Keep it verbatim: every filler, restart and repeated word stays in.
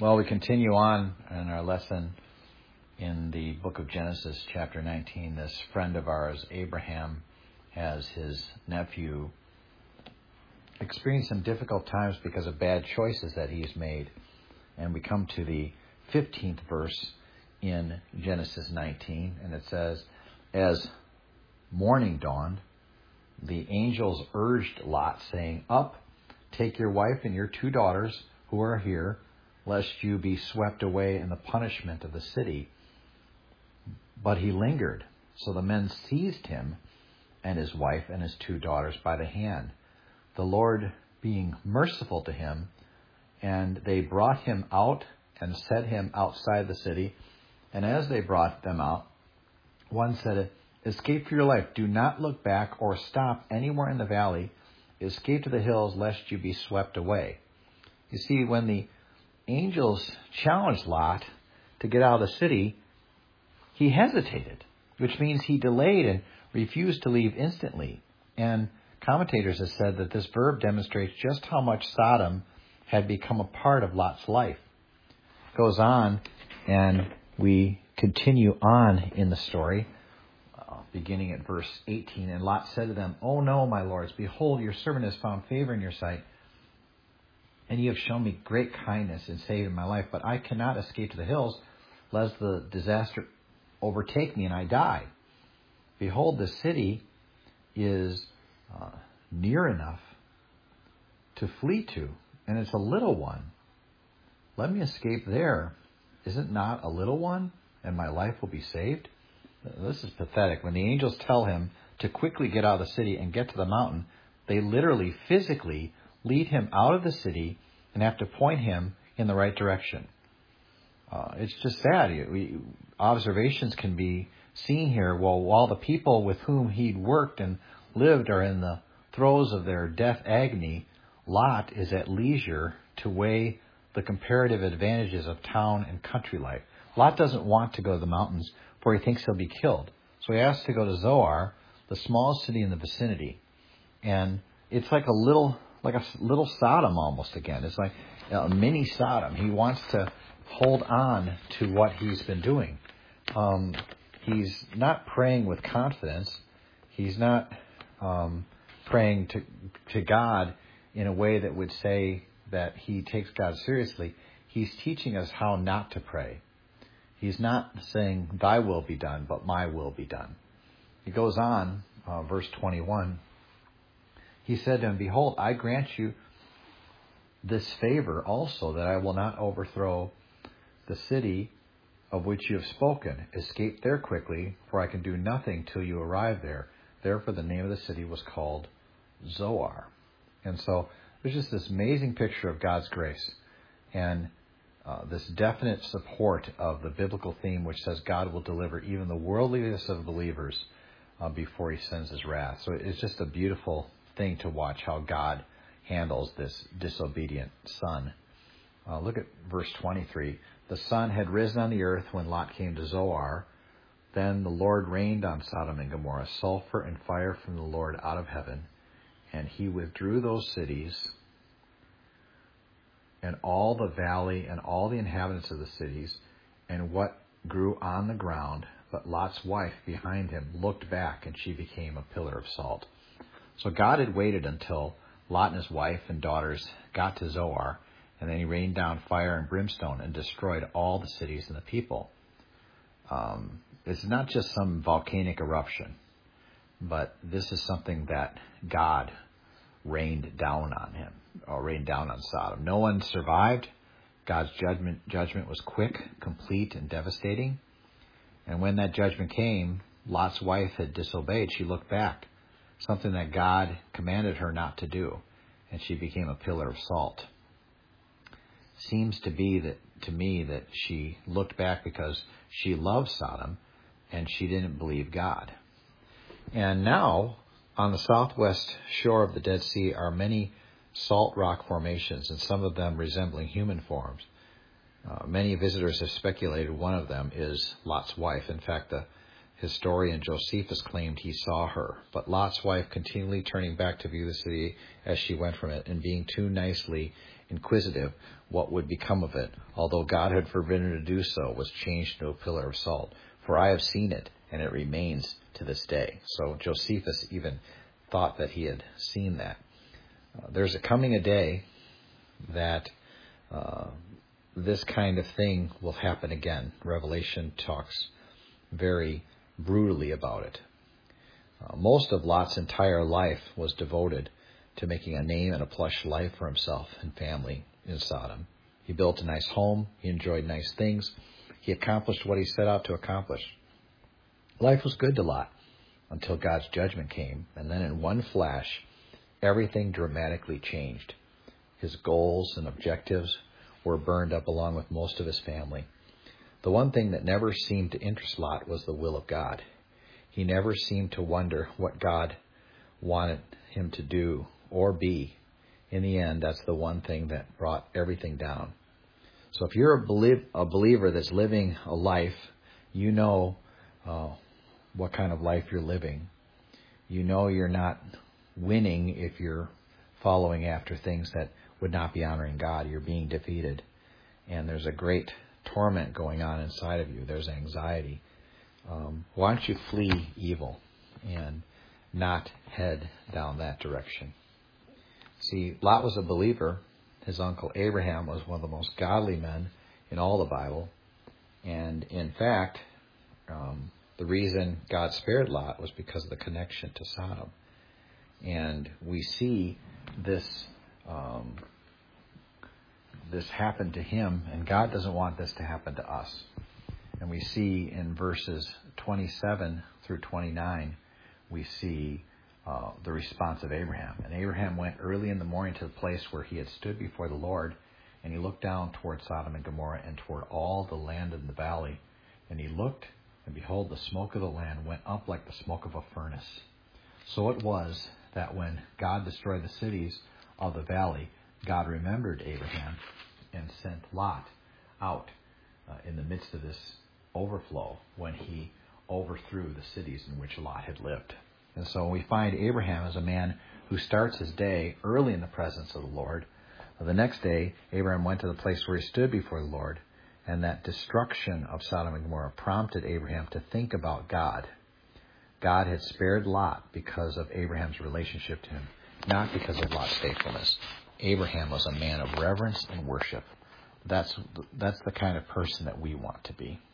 Well, we continue on in our lesson in the book of Genesis, chapter nineteen. This friend of ours, Abraham, has his nephew experienced some difficult times because of bad choices that he's made. And we come to the fifteenth verse in Genesis nineteen, and it says, "As morning dawned, the angels urged Lot, saying, 'Up, take your wife and your two daughters who are here, lest you be swept away in the punishment of the city.' But he lingered. So the men seized him and his wife and his two daughters by the hand, the Lord being merciful to him, and they brought him out and set him outside the city. And as they brought them out, one said, 'Escape for your life. Do not look back or stop anywhere in the valley. Escape to the hills, lest you be swept away.'" You see, when the angels challenged Lot to get out of the city, he hesitated, which means he delayed and refused to leave instantly. And commentators have said that this verb demonstrates just how much Sodom had become a part of Lot's life. It goes on, and we continue on in the story, uh, beginning at verse eighteen. "And Lot said to them, 'Oh no, my lords, behold, your servant has found favor in your sight, and you have shown me great kindness in saving my life. But I cannot escape to the hills, lest the disaster overtake me and I die. Behold, the city is uh, near enough to flee to, and it's a little one. Let me escape there. Is it not a little one, and my life will be saved?'" This is pathetic. When the angels tell him to quickly get out of the city and get to the mountain, they literally, physically lead him out of the city and have to point him in the right direction. Uh, it's just sad. We, observations can be seen here. Well, while the people with whom he'd worked and lived are in the throes of their death agony, Lot is at leisure to weigh the comparative advantages of town and country life. Lot doesn't want to go to the mountains, for he thinks he'll be killed. So he asks to go to Zoar, the smallest city in the vicinity. And it's like a little, like a little Sodom almost again. It's like a mini Sodom. He wants to hold on to what he's been doing. Um, he's not praying with confidence. He's not um, praying to to God in a way that would say that he takes God seriously. He's teaching us how not to pray. He's not saying, "Thy will be done, but my will be done." He goes on, uh, verse twenty-one. He said to him, "Behold, I grant you this favor also, that I will not overthrow the city of which you have spoken. Escape there quickly, for I can do nothing till you arrive there." Therefore, the name of the city was called Zoar. And so there's just this amazing picture of God's grace and uh, this definite support of the biblical theme, which says God will deliver even the worldliest of believers uh, before he sends his wrath. So it's just a beautiful thing to watch how God handles this disobedient son. Uh, look at verse twenty-three. "The sun had risen on the earth when Lot came to Zoar. Then the Lord rained on Sodom and Gomorrah sulfur and fire from the Lord out of heaven. And he withdrew those cities and all the valley and all the inhabitants of the cities and what grew on the ground. But Lot's wife behind him looked back, and she became a pillar of salt." So God had waited until Lot and his wife and daughters got to Zoar, and then he rained down fire and brimstone and destroyed all the cities and the people. Um, it's not just some volcanic eruption, but this is something that God rained down on him, or rained down on Sodom. No one survived. God's judgment judgment was quick, complete, and devastating. And when that judgment came, Lot's wife had disobeyed. She looked back, something that God commanded her not to do, and she became a pillar of salt. Seems to be that to me that she looked back because she loved Sodom and she didn't believe God. And now, on the southwest shore of the Dead Sea are many salt rock formations, and some of them resembling human forms. Uh, many visitors have speculated one of them is Lot's wife. In fact, the historian Josephus claimed he saw her, but Lot's wife, continually turning back to view the city as she went from it, and being too nicely inquisitive what would become of it, although God had forbidden her to do so, was changed into a pillar of salt. For I have seen it, and it remains to this day. So Josephus even thought that he had seen that. Uh, there's a coming a day that uh, this kind of thing will happen again. Revelation talks very brutally about it. Uh, most of Lot's entire life was devoted to making a name and a plush life for himself and family in Sodom. He built a nice home. He enjoyed nice things. He accomplished what he set out to accomplish. Life was good to Lot until God's judgment came, and then in one flash, everything dramatically changed. His goals and objectives were burned up along with most of his family. The one thing that never seemed to interest Lot was the will of God. He never seemed to wonder what God wanted him to do or be. In the end, that's the one thing that brought everything down. So if you're a, belie- a believer that's living a life, you know uh, what kind of life you're living. You know you're not winning if you're following after things that would not be honoring God. You're being defeated. And there's a great torment going on inside of you. There's anxiety. Um, why don't you flee evil and not head down that direction? See, Lot was a believer. His uncle Abraham was one of the most godly men in all the Bible. And in fact, um, the reason God spared Lot was because of the connection to Sodom. And we see this um, this happened to him, and God doesn't want this to happen to us. And we see in verses twenty-seven through twenty-nine, we see uh, the response of Abraham. And Abraham went early in the morning to the place where he had stood before the Lord, and he looked down toward Sodom and Gomorrah and toward all the land in the valley. And he looked, and behold, the smoke of the land went up like the smoke of a furnace. So it was that when God destroyed the cities of the valley, God remembered Abraham and sent Lot out uh, in the midst of this overflow when he overthrew the cities in which Lot had lived. And so we find Abraham as a man who starts his day early in the presence of the Lord. The next day, Abraham went to the place where he stood before the Lord, and that destruction of Sodom and Gomorrah prompted Abraham to think about God. God had spared Lot because of Abraham's relationship to him, not because of Lot's faithfulness. Abraham was a man of reverence and worship. That's that's the kind of person that we want to be.